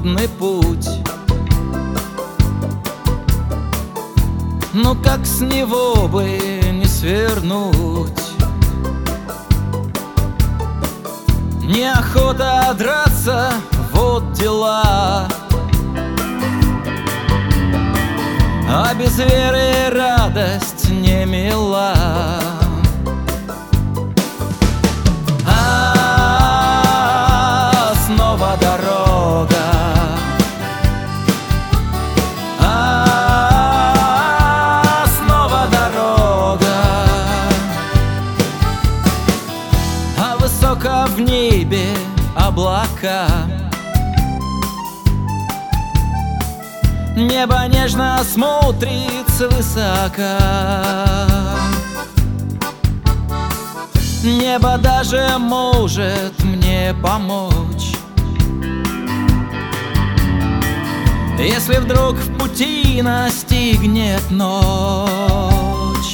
трудный путь, но как с него бы не свернуть? Неохота драться, вот дела, а без веры радость не мила. Снова дорога, снова дорога, а высоко в небе облака. Небо нежно смотрит свысока. Небо даже может мне помочь, если вдруг в пути настигнет ночь.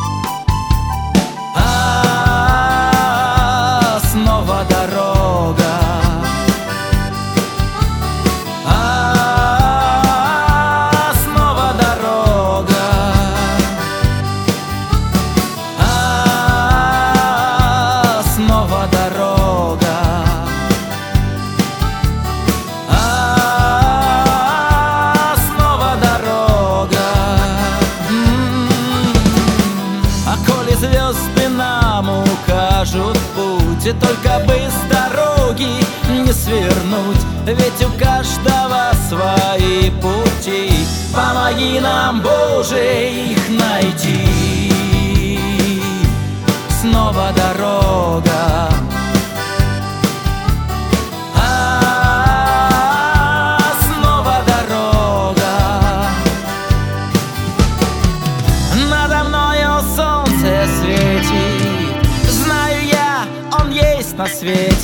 Снова дорога, снова дорога, снова дорога, снова дорога. А коли звезды нам укажут путь, и только бы с дороги не свернуть, ведь у каждого свои пути. Помоги нам, Боже, их найти. Снова дорога, снова дорога. Надо мною солнце светит, знаю я, он есть на свете.